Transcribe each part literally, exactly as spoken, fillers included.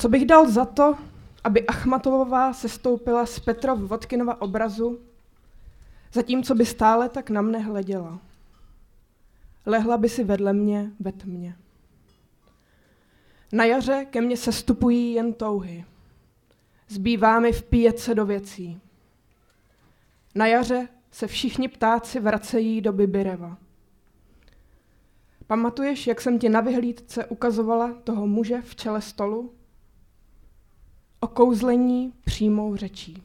Co bych dal za to, aby Achmatovová sestoupila z Petrov Vodkinova obrazu, zatímco by stále tak na mne hleděla. Lehla by si vedle mě ve tmě. Na jaře ke mně sestupují jen touhy. Zbývá mi vpíjet se do věcí. Na jaře se všichni ptáci vracejí do Bibireva. Pamatuješ, jak jsem ti na vyhlídce ukazovala toho muže v čele stolu? Okouzlení přímou řečí.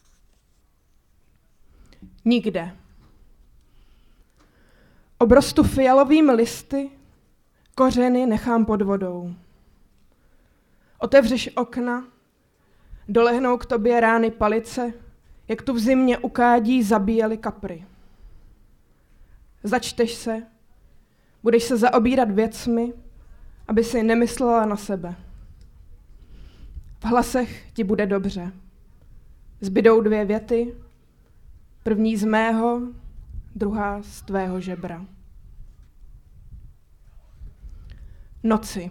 Nikde. Obrostu fialovými listy, kořeny nechám pod vodou. Otevřeš okna, dolehnou k tobě rány palice, jak tu v zimě u kádí zabíjeli kapry. Začteš se, budeš se zaobírat věcmi, aby si nemyslela na sebe. V hlasech ti bude dobře. Zbydou dvě věty, první z mého, druhá z tvého žebra. Noci.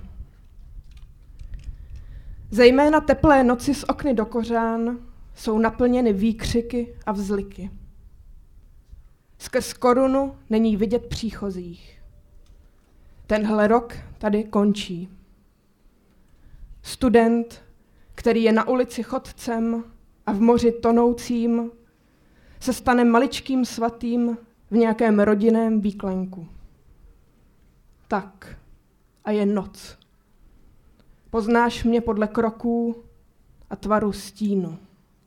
Zejména teplé noci z okny do kořán jsou naplněny výkřiky a vzliky. Skrz korunu není vidět příchozích. Tenhle rok tady končí. Student, který je na ulici chodcem a v moři tonoucím, se stane maličkým svatým v nějakém rodinném výklenku. Tak, a je noc. Poznáš mě podle kroků a tvaru stínu.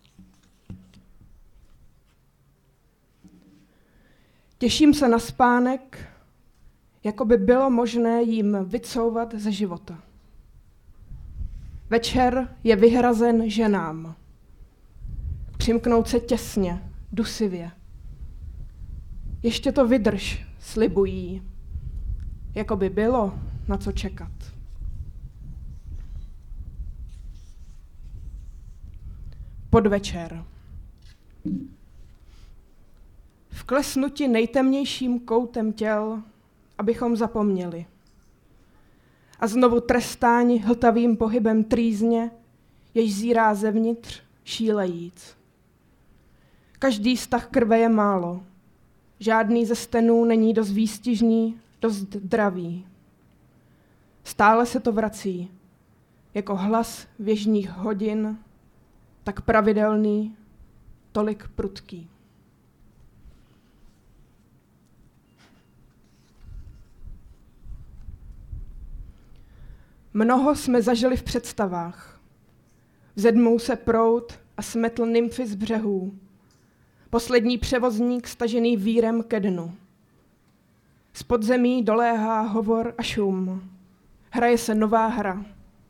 Těším se na spánek, jako by bylo možné jim vycouvat ze života. Večer je vyhrazen ženám. Přimknout se těsně, dusivě. Ještě to vydrž, slibují, jako by bylo na co čekat. Podvečer. Vklesnuti nejtemnějším koutem těl, abychom zapomněli. A znovu trestáni hltavým pohybem trýzně, jež zírá zevnitř, šílejíc. Každý stah krve je málo. Žádný ze stenů není dost výstižný, dost dravý. Stále se to vrací, jako hlas věžních hodin, tak pravidelný, tolik prudký. Mnoho jsme zažili v představách. Vzedmul se proud a smetl nymfy z břehů. Poslední převozník stažený vírem ke dnu. Z podzemí doléhá hovor a šum. Hraje se nová hra.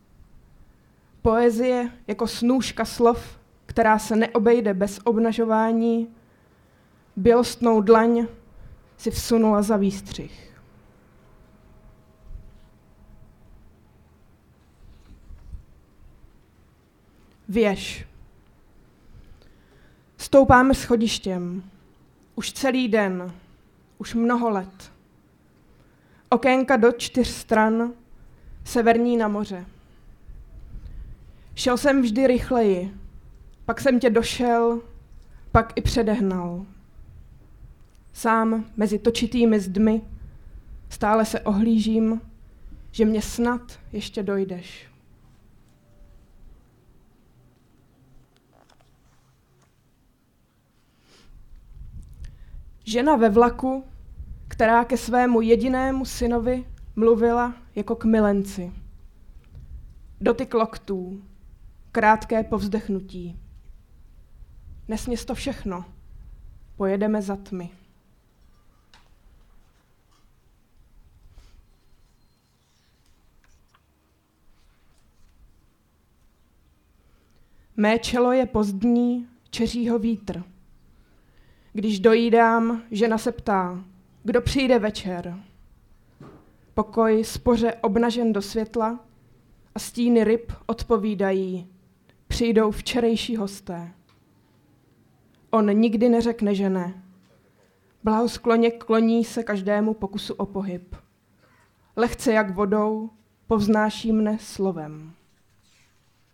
Poezie jako snůška slov, která se neobejde bez obnažování, bělostnou dlaň si vsunula za výstřih. Věž. Stoupáme schodištěm. Už celý den. Už mnoho let. Okénka do čtyř stran, severní na moře. Šel jsem vždy rychleji, pak jsem tě došel, pak i předehnal. Sám mezi točitými zdmi stále se ohlížím, že mě snad ještě dojdeš. Žena ve vlaku, která ke svému jedinému synovi mluvila jako k milenci. Dotyk loktů, krátké povzdechnutí. Nesměs to všechno, pojedeme za tmy. Mé čelo je pozdní, čeřího vítr. Když dojídám, žena se ptá, kdo přijde večer. Pokoj spoře obnažen do světla a stíny ryb odpovídají, přijdou včerejší hosté. On nikdy neřekne, že ne. Blahoskloně kloní se každému pokusu o pohyb. Lehce jak vodou povznáší mne slovem.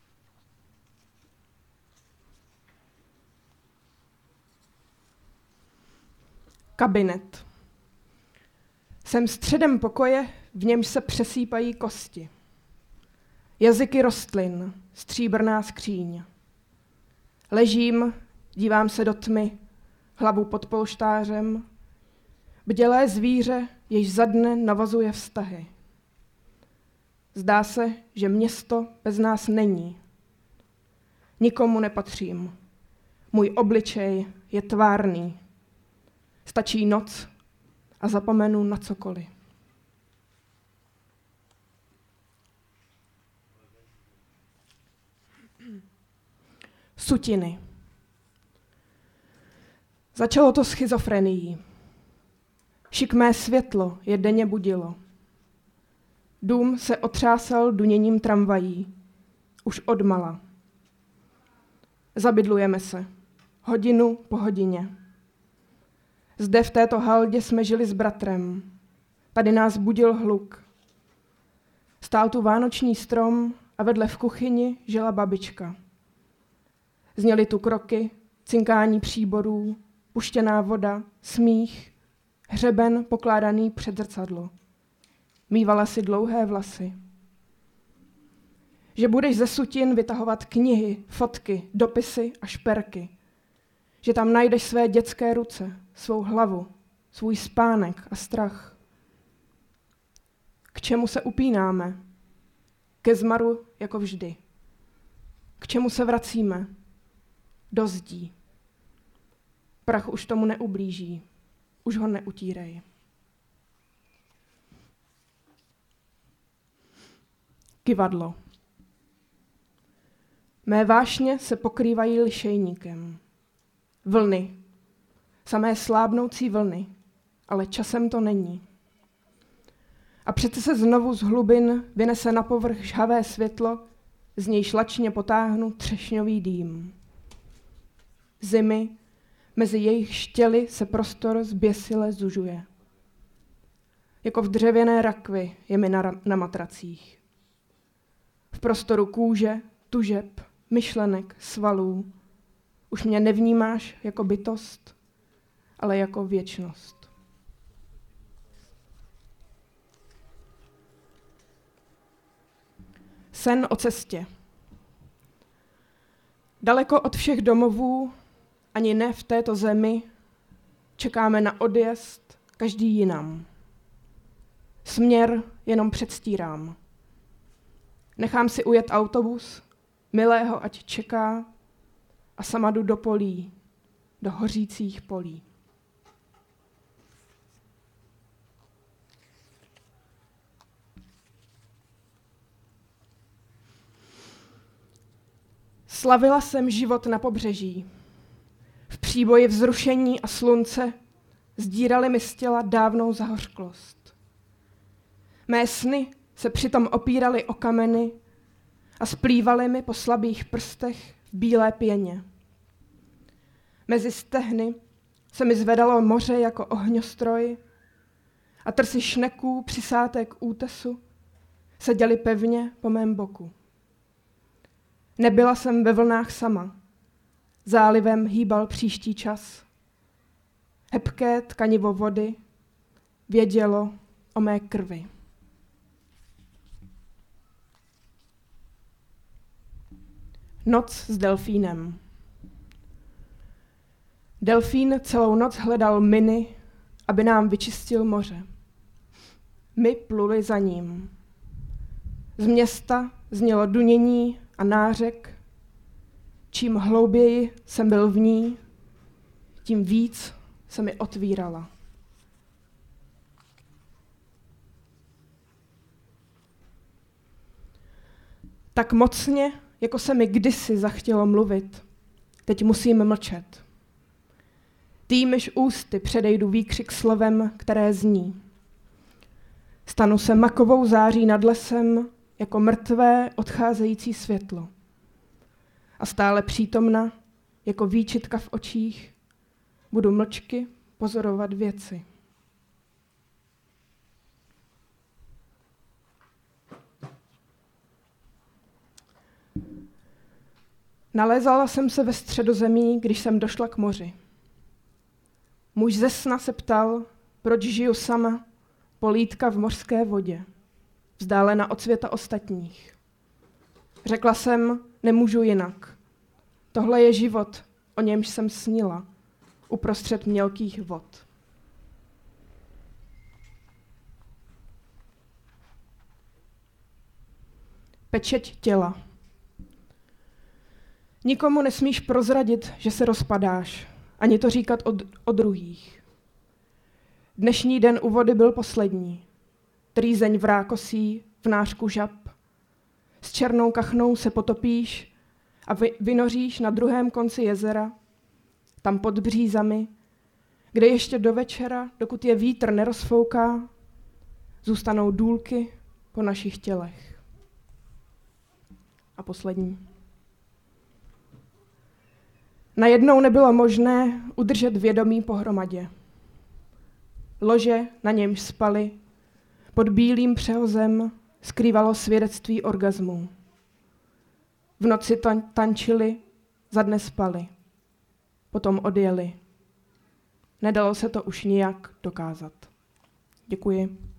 Kabinet. Jsem středem pokoje, v němž se přesýpají kosti. Jazyky rostlin, stříbrná skříň. Ležím, dívám se do tmy, hlavu pod polštářem. Bdělé zvíře, jež za dne navazuje vztahy. Zdá se, že město bez nás není. Nikomu nepatřím. Můj obličej je tvárný. Stačí noc a zapomenu na cokoliv. Sutiny. Začalo to schizofrenií. Šikmé světlo je denně budilo. Dům se otřásal duněním tramvají. Už odmala. Zabydlujeme se. Hodinu po hodině. Zde v této haldě jsme žili s bratrem. Tady nás budil hluk. Stál tu vánoční strom a vedle v kuchyni žila babička. Zněly tu kroky, cinkání příborů, puštěná voda, smích, hřeben pokládaný před zrcadlo. Mívala si dlouhé vlasy. Že budeš ze sutin vytahovat knihy, fotky, dopisy a šperky. Že tam najdeš své dětské ruce, svou hlavu, svůj spánek a strach. K čemu se upínáme? Ke zmaru jako vždy. K čemu se vracíme? Do zdí. Prach už tomu neublíží. Už ho neutírej. Kyvadlo. Mé vášně se pokrývají lišejníkem. Vlny. Samé slábnoucí vlny. Ale časem to není. A přece se znovu z hlubin vynese na povrch žhavé světlo, z něj lačně potáhnu třešňový dým. Zimy, mezi jejich štěly se prostor zběsile zužuje. Jako v dřevěné rakvi je mi na, na matracích. V prostoru kůže, tužeb, myšlenek, svalů. Už mě nevnímáš jako bytost, ale jako věčnost. Sen o cestě. Daleko od všech domovů, ani ne v této zemi, čekáme na odjezd, každý jinam. Směr jenom předstírám. Nechám si ujet autobus, milého ať čeká, a sama jdu do polí, do hořících polí. Slavila jsem život na pobřeží. V příboji vzrušení a slunce sdíraly mi z těla dávnou zahořklost. Mé sny se přitom opíraly o kameny a splývaly mi po slabých prstech v bílé pěně. Mezi stehny se mi zvedalo moře jako ohňostroj a trsy šneků přisáté k útesu seděly pevně po mém boku. Nebyla jsem ve vlnách sama. Zálivem hýbal příští čas. Hebké tkanivo vody vědělo o mé krvi. Noc s delfínem. Delfín celou noc hledal miny, aby nám vyčistil moře. My pluli za ním. Z města znělo dunění a nářek. Čím hlouběji jsem byl v ní, tím víc se mi otvírala. Tak mocně, jako se mi kdysi zachtělo mluvit, teď musím mlčet. Týmiž ústy předejdu výkřik slovem, které zní. Stanu se makovou září nad lesem, jako mrtvé odcházející světlo. A stále přítomna, jako výčitka v očích, budu mlčky pozorovat věci. Nalézala jsem se ve Středozemí, když jsem došla k moři. Muž ze sna se ptal, proč žiju sama, polítka v mořské vodě, vzdálena od světa ostatních. Řekla jsem, nemůžu jinak. Tohle je život, o němž jsem snila, uprostřed mělkých vod. Pečeť těla. Nikomu nesmíš prozradit, že se rozpadáš, ani to říkat o, o druhých. Dnešní den u vody byl poslední. Trýzeň v rákosí, v nářku žab. S černou kachnou se potopíš a vy, vynoříš na druhém konci jezera, tam pod břízami, kde ještě do večera, dokud je vítr nerozfouká, zůstanou důlky po našich tělech. A poslední. Najednou nebylo možné udržet vědomí pohromadě. Lože, na němž spali, pod bílým přehozem skrývalo svědectví orgazmu. V noci tan- tančili, za dne spali. Potom odjeli. Nedalo se to už nijak dokázat. Děkuji.